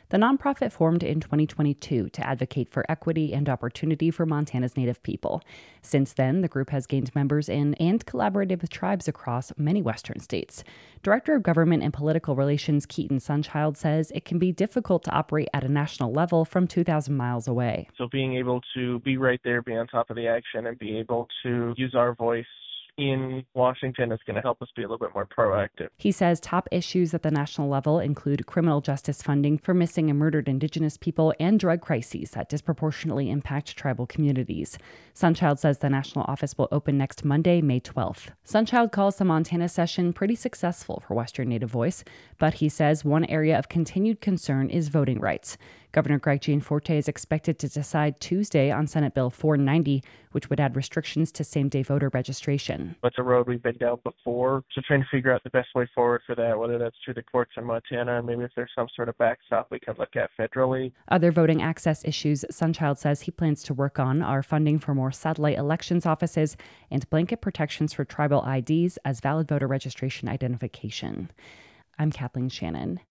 The nonprofit formed in 2022 to advocate for equity and opportunity for Montana's Native people. Since then, the group has gained members in and collaborated with tribes across many Western states. Director of Government and Political Relations Keaton Sunchild says it can be difficult to operate at a national level from 2,000 miles away. So being able to be right there, be on top of the action, and be able to use our voice in Washington is going to help us be a little bit more proactive. He says top issues at the national level include criminal justice funding for missing and murdered Indigenous people and drug crises that disproportionately impact tribal communities. Sunchild says the national office will open next Monday, May 12th. Sunchild calls the Montana session pretty successful for Western Native Voice, but he says one area of continued concern is voting rights. Governor Greg Gianforte is expected to decide Tuesday on Senate Bill 490, which would add restrictions to same-day voter registration. It's a road we've been down before, so trying to figure out the best way forward for that, whether that's through the courts in Montana, and maybe if there's some sort of backstop we can look at federally. Other voting access issues Sunchild says he plans to work on are funding for more satellite elections offices and blanket protections for tribal IDs as valid voter registration identification. I'm Kathleen Shannon.